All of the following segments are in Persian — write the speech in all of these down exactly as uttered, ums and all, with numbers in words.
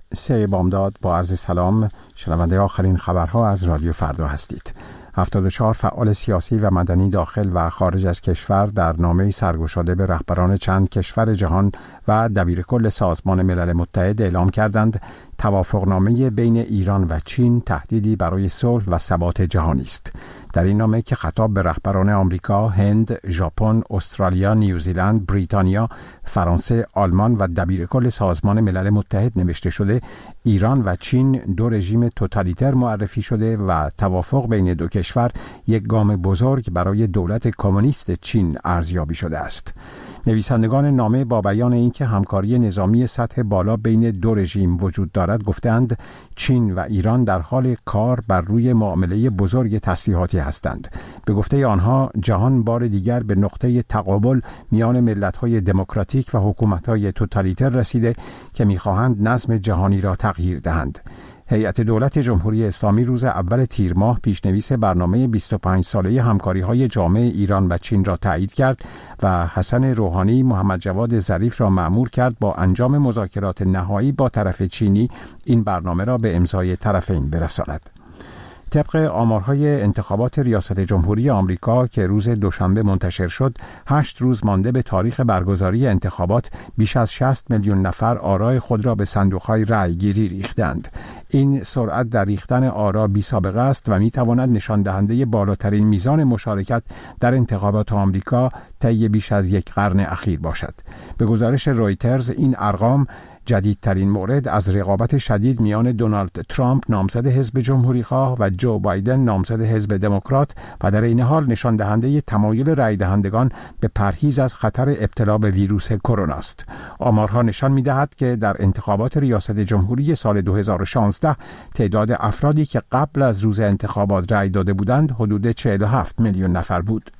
سه بامداد با عرض سلام. شنونده آخرین خبرها از رادیو فردا هستید. هفتاد و چهار فعال سیاسی و مدنی داخل و خارج از کشور در نامه‌ای سرگشاده به رهبران چند کشور جهان و دبیرکل سازمان ملل متحد اعلام کردند توافقنامه بین ایران و چین تهدیدی برای صلح و ثبات جهانی است. در این نامه که خطاب به رهبران آمریکا، هند، ژاپن، استرالیا، نیوزیلند، بریتانیا، فرانسه، آلمان و دبیرکل سازمان ملل متحد نوشته شده، ایران و چین دو رژیم توتالیتر معرفی شده و توافق بین دو کشور یک گام بزرگ برای دولت کمونیست چین ارزیابی شده است. نویسندگان نامه با بیان اینکه همکاری نظامی سطح بالا بین دو رژیم وجود دارد گفتند چین و ایران در حال کار بر روی معامله بزرگ تسلیحاتی هستند. به گفته آنها جهان بار دیگر به نقطه تقابل میان ملت‌های دموکراتیک و حکومت‌های توتالیتر رسیده که می‌خواهند نظم جهانی را تغییر دهند. هیئت دولت جمهوری اسلامی روز اول تیر ماه پیشنویس برنامه بیست و پنج ساله همکاری‌های جامع ایران و چین را تایید کرد و حسن روحانی محمد جواد ظریف را مأمور کرد با انجام مذاکرات نهایی با طرف چینی این برنامه را به امضای طرفین برساند. طبق آمارهای انتخابات ریاست جمهوری آمریکا که روز دوشنبه منتشر شد، هشت روز مانده به تاریخ برگزاری انتخابات بیش از شصت میلیون نفر آرای خود را به صندوق‌های رأی‌گیری ریختند. این سرعت در ریختن آرا بی سابقه است و می تواند نشان دهنده بالاترین میزان مشارکت در انتخابات آمریکا طی بیش از یک قرن اخیر باشد. به گزارش رویترز این ارقام جدیدترین مورد از رقابت شدید میان دونالد ترامپ نامزد حزب جمهوری‌خواه و جو بایدن نامزد حزب دموکرات و در این حال نشان دهنده تمایل رای دهندگان به پرهیز از خطر ابتلا به ویروس کرونا است. آمارها نشان می‌دهد که در انتخابات ریاست جمهوری سال دو هزار و شانزده تعداد افرادی که قبل از روز انتخابات رای داده بودند حدود چهل و هفت میلیون نفر بود.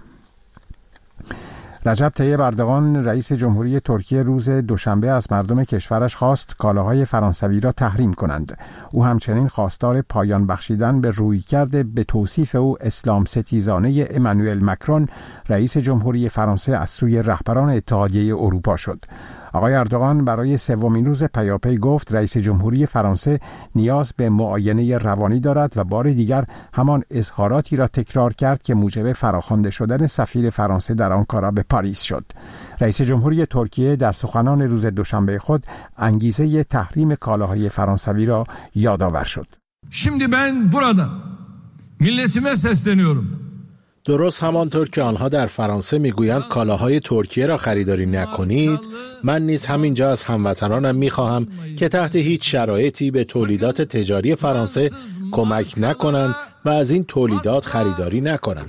رجب طیب اردوغان رئیس جمهوری ترکیه روز دوشنبه از مردم کشورش خواست کالاهای فرانسوی را تحریم کنند. او همچنین خواستار پایان بخشیدن به رویکرد به توصیف او اسلام ستیزانه امانوئل مکرون رئیس جمهوری فرانسه از سوی رهبران اتحادیه اروپا شد. آقای اردوغان برای سومین روز پیاپی گفت رئیس جمهوری فرانسه نیاز به معاینه روانی دارد و بار دیگر همان اظهاراتی را تکرار کرد که موجب فراخوانده شدن سفیر فرانسه در آنکارا به پاریس شد. رئیس جمهوری ترکیه در سخنان روز دوشنبه خود انگیزه تحریم کالاهای فرانسوی را یادآور شد. Şimdi ben burada milletime sesleniyorum. درست همانطور که آنها در فرانسه میگویند کالاهای ترکیه را خریداری نکنید، من نیز همینجا از هموطنانم میخواهم که تحت هیچ شرایطی به تولیدات تجاری فرانسه کمک نکنند و از این تولیدات خریداری نکنند.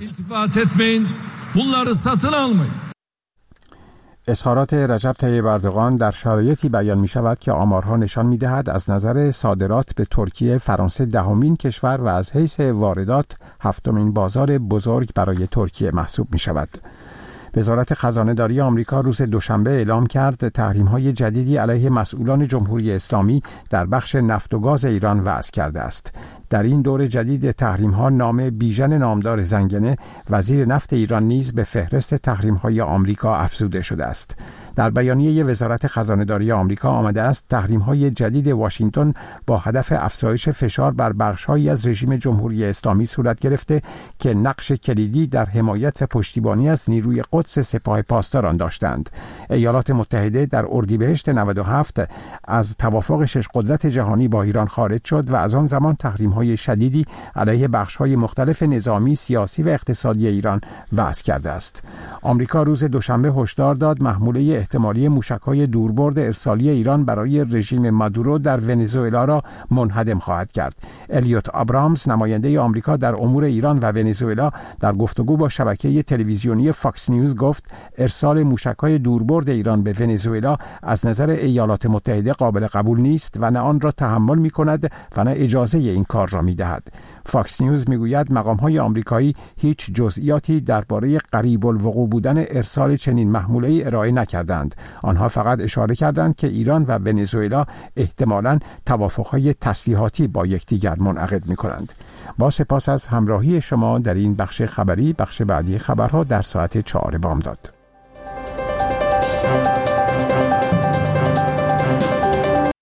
اظهارات رجب طیب اردوغان در شرایطی بیان می شود که آمارها نشان می دهد از نظر صادرات به ترکیه فرانسه دهمین کشور و از حیث واردات هفتمین بازار بزرگ برای ترکیه محسوب می شود. وزارت خزانه‌داری آمریکا روز دوشنبه اعلام کرد تحریم‌های جدیدی علیه مسئولان جمهوری اسلامی در بخش نفت و گاز ایران وضع کرده است. در این دور جدید تحریم‌ها نام بیژن نامدار زنگنه وزیر نفت ایران نیز به فهرست تحریم‌های آمریکا افزوده شده است. در بیانیه وزارت خزانه‌داری آمریکا آمده است تحریم‌های جدید واشنگتن با هدف افزایش فشار بر بخش‌هایی از رژیم جمهوری اسلامی صورت گرفته که نقش کلیدی در حمایت و پشتیبانی از نیروی قدس سپاه پاسداران داشتند. ایالات متحده در اردیبهشت نود و هفت از توافق شش قدرت جهانی با ایران خارج شد و از آن زمان تحریم‌های شدیدی علیه بخش‌های مختلف نظامی، سیاسی و اقتصادی ایران وضع کرده است. آمریکا روز دوشنبه هشدار داد محموله احتمالی موشک‌های دوربرد ارسالی ایران برای رژیم مادورو در ونزوئلا را منهدم خواهد کرد. الیوت آبرامز نماینده آمریکا در امور ایران و ونزوئلا در گفتگو با شبکه تلویزیونی فاکس نیوز گفت ارسال موشک‌های دوربرد ایران به ونزوئلا از نظر ایالات متحده قابل قبول نیست و نه آن را تحمل می‌کند و نه اجازه این کار را می‌دهد. فاکس نیوز می‌گوید مقام‌های آمریکایی هیچ جزئیاتی درباره قریب الوقوع بودن ارسال چنین محموله‌ای ارائه نکردند. آنها فقط اشاره کردند که ایران و ونزوئلا احتمالاً توافق‌های تسلیحاتی با یکدیگر منعقد می‌کنند. با سپاس از همراهی شما در این بخش خبری، بخش بعدی خبرها در ساعت چهار بامداد.